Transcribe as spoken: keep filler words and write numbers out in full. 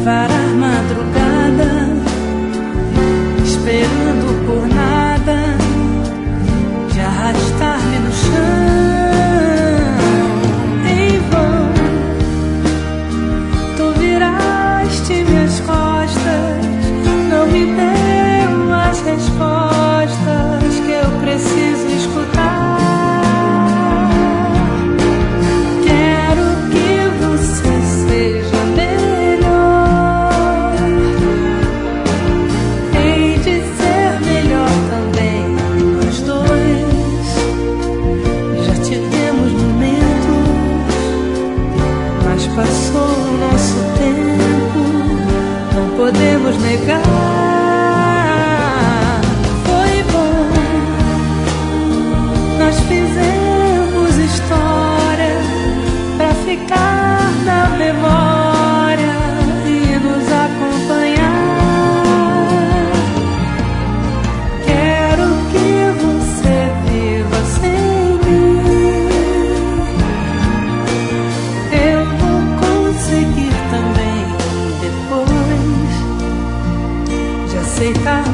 varar madrugada, esperando por nada, de arrastar-me no chão. Em vão, tu viraste minhas costas, não me deu as respostas que eu preciso escutar. Passou o nosso tempo, não podemos negar. Foi bom, nós fizemos história pra ficar na memória e nos acompanhar. Quero que você viva sem mim. Eu conseguir também depois de aceitar